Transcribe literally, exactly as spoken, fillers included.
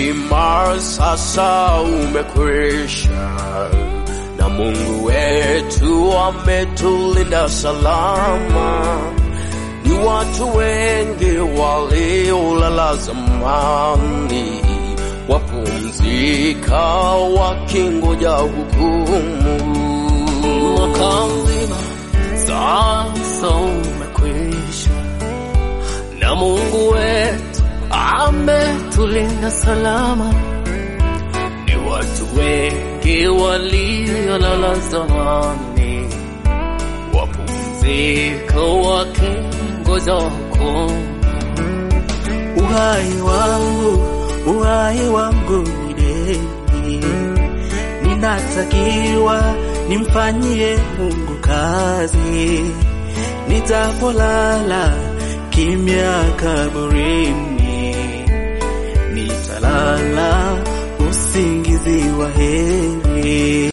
Uzima sasa umekwisha, na Mungu wetu ametulinda salama. Ni watu wengi waliolala zamani, wapumzika wakingoja hukumu. Mwaka mzima sasa umekwisha, na Mungu wetu ametulinda salama. Ni watu wengi waliolala zamani, wapumzika wakingoja hukumu. Uhai wangu, uhai wangu ni deni, ninatakiwa nimfanyie Mungu kazi. Nitapolala kimya kaburini, nitalala usingizi wa heri.